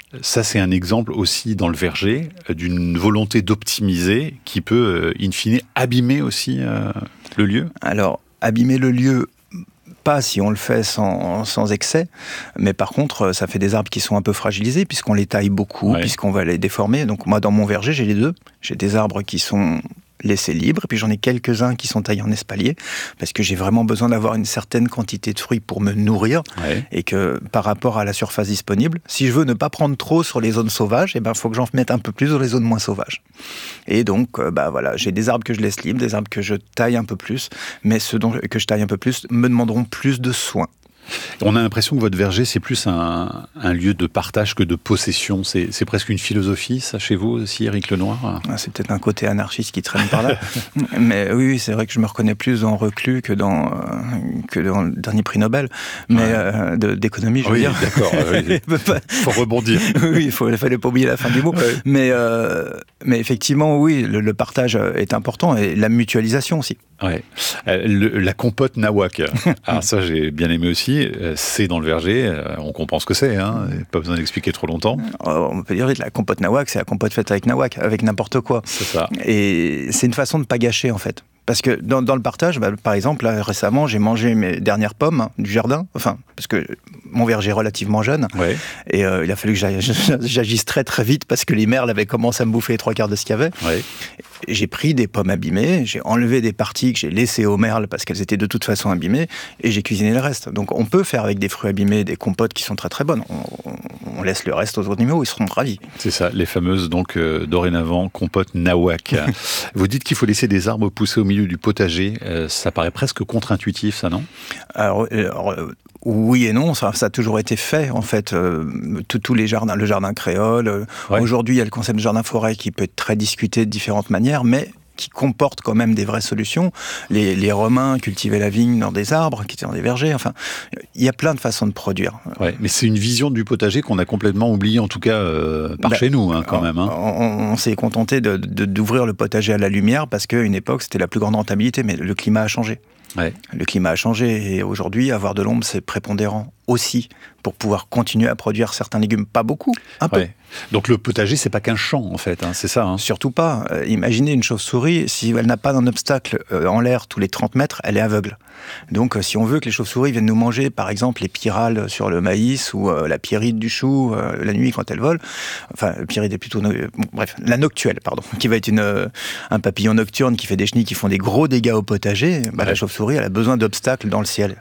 Ça, c'est un exemple aussi dans le verger d'une volonté d'optimiser qui peut, in fine, abîmer aussi euh, le lieu. Alors, abîmer le lieu, pas si on le fait sans, sans excès, mais par contre, ça fait des arbres qui sont un peu fragilisés puisqu'on les taille beaucoup, ouais. puisqu'on va les déformer. Donc moi, dans mon verger, j'ai les deux. J'ai des arbres qui sont laissés libres, et puis j'en ai quelques-uns qui sont taillés en espalier, parce que j'ai vraiment besoin d'avoir une certaine quantité de fruits pour me nourrir, ouais. et que par rapport à la surface disponible, si je veux ne pas prendre trop sur les zones sauvages, il ben, faut que j'en mette un peu plus sur les zones moins sauvages. Et donc, euh, bah, voilà, j'ai des arbres que je laisse libres, des arbres que je taille un peu plus, mais ceux dont, que je taille un peu plus me demanderont plus de soins. On a l'impression que votre verger, c'est plus un, un lieu de partage que de possession. C'est, c'est presque une philosophie, ça, chez vous aussi, Éric Lenoir ? C'est peut-être un côté anarchiste qui traîne par là. Mais oui, c'est vrai que je me reconnais plus dans Reclus que dans, euh, que dans le dernier prix Nobel mais, ouais. euh, de, d'économie, je veux oui, dire. D'accord, il oui. faut rebondir. Oui, il ne fallait pas oublier la fin du mot. Ouais. Mais, euh, mais effectivement, oui, le, le partage est important et la mutualisation aussi. Ouais. Euh, le, la compote nawak, alors ça j'ai bien aimé aussi, euh, c'est dans le verger, euh, on comprend ce que c'est, hein, pas besoin d'expliquer trop longtemps. Alors, on peut dire que la compote nawak, c'est la compote faite avec nawak, avec n'importe quoi. C'est ça. Et c'est une façon de ne pas gâcher en fait. Parce que dans, dans le partage, bah, par exemple, là, récemment, j'ai mangé mes dernières pommes hein, du jardin, enfin, parce que mon verger est relativement jeune, ouais. et euh, il a fallu que j'agisse très très vite parce que les merles avaient commencé à me bouffer les trois quarts de ce qu'il y avait. Ouais. J'ai pris des pommes abîmées, j'ai enlevé des parties que j'ai laissées aux merles parce qu'elles étaient de toute façon abîmées, et j'ai cuisiné le reste. Donc on peut faire avec des fruits abîmés des compotes qui sont très très bonnes. On, on, on laisse le reste aux autres animaux, ils seront ravis. C'est ça, les fameuses, donc, euh, dorénavant, compotes nawak. Vous dites qu'il faut laisser des arbres pousser au milieu du potager, euh, ça paraît presque contre-intuitif, ça, non ? Alors, alors oui et non, ça, ça a toujours été fait, en fait. Euh, tous les jardins, le jardin créole. Euh, ouais. Aujourd'hui, il y a le concept de jardin-forêt qui peut être très discuté de différentes manières, mais qui comporte quand même des vraies solutions. Les, les Romains cultivaient la vigne dans des arbres, qui étaient dans des vergers. Enfin, il y a plein de façons de produire. Ouais, mais c'est une vision du potager qu'on a complètement oubliée, en tout cas euh, par bah, chez nous, hein, quand on, même. Hein. On, on s'est contenté de, de, d'ouvrir le potager à la lumière parce qu'à une époque, c'était la plus grande rentabilité, mais le climat a changé. Ouais. Le climat a changé et aujourd'hui, avoir de l'ombre, c'est prépondérant aussi pour pouvoir continuer à produire certains légumes. Pas beaucoup, un peu. Ouais. Donc le potager, c'est pas qu'un champ, en fait, hein, c'est ça hein. Surtout pas. Euh, imaginez une chauve-souris, si elle n'a pas d'un obstacle euh, en l'air tous les trente mètres, elle est aveugle. Donc euh, si on veut que les chauves-souris viennent nous manger, par exemple, les pyrales sur le maïs ou euh, la pyrite du chou euh, la nuit quand elle vole, enfin, le pyrite est plutôt... No... Bon, bref, la noctuelle, pardon, qui va être une, euh, un papillon nocturne qui fait des chenilles qui font des gros dégâts au potager, bah, ouais. La chauve-souris, elle a besoin d'obstacles dans le ciel.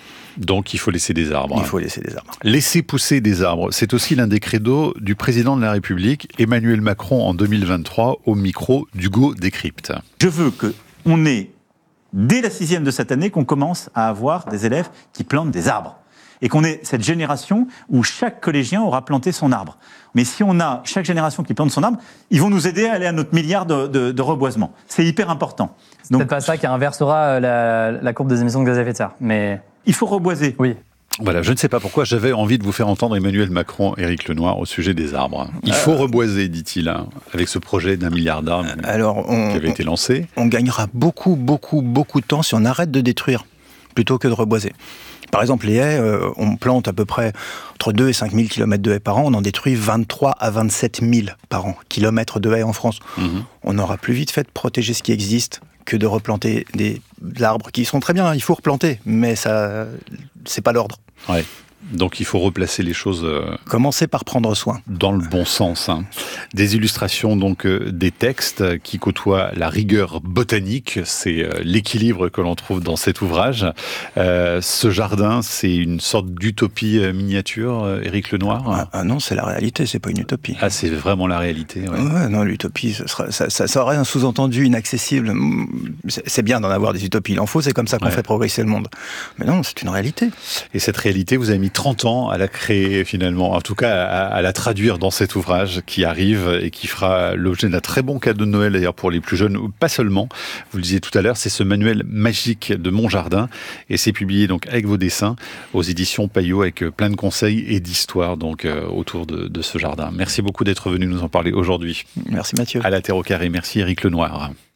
Donc il faut laisser des arbres. Il faut laisser des arbres. Laisser pousser des arbres, c'est aussi l'un des credos du président de la République, Emmanuel Macron, en deux mille vingt-trois, au micro d'Hugo Décrypte. Je veux qu'on ait, dès la sixième de cette année, qu'on commence à avoir des élèves qui plantent des arbres. Et qu'on ait cette génération où chaque collégien aura planté son arbre. Mais si on a chaque génération qui plante son arbre, ils vont nous aider à aller à notre milliard de, de, de reboisement. C'est hyper important. C'est Donc, peut-être pas ça qui inversera la, la courbe des émissions de gaz à effet de serre, mais... Il faut reboiser. Oui. Voilà, je ne sais pas pourquoi j'avais envie de vous faire entendre Emmanuel Macron, Éric Lenoir, au sujet des arbres. Il faut euh, reboiser, dit-il, hein, avec ce projet d'un milliard d'arbres alors on, qui avait été lancé. On gagnera beaucoup, beaucoup, beaucoup de temps si on arrête de détruire, plutôt que de reboiser. Par exemple, les haies, euh, on plante à peu près entre deux et cinq mille kilomètres de haies par an, on en détruit vingt-trois à vingt-sept mille par an, kilomètres de haies en France. Mmh. On aura plus vite fait de protéger ce qui existe que de replanter des arbres qui sont très bien, il faut replanter, mais ça, c'est pas l'ordre. Ouais. Donc il faut replacer les choses... Euh, Commencer par prendre soin. Dans le bon sens. Hein. Des illustrations, donc euh, des textes qui côtoient la rigueur botanique, c'est euh, l'équilibre que l'on trouve dans cet ouvrage. Euh, ce jardin, c'est une sorte d'utopie euh, miniature, euh, Éric Lenoir. Ah, ah non, c'est la réalité, c'est pas une utopie. Ah, c'est vraiment la réalité. Ouais. Ouais, non, l'utopie, ce sera, ça, ça, ça aurait un sous-entendu inaccessible. C'est, c'est bien d'en avoir des utopies, il en faut, c'est comme ça qu'on ouais. fait progresser le monde. Mais non, c'est une réalité. Et cette réalité, vous avez mis trente ans à la créer finalement, en tout cas à, à la traduire dans cet ouvrage qui arrive et qui fera l'objet d'un très bon cadeau de Noël d'ailleurs pour les plus jeunes, pas seulement, vous le disiez tout à l'heure, c'est ce manuel magique de Mon Jardin et c'est publié donc avec vos dessins aux éditions Payot avec plein de conseils et d'histoires donc euh, autour de, de ce jardin. Merci beaucoup d'être venu nous en parler aujourd'hui. Merci Mathieu. À la Terre au carré, merci Éric Lenoir.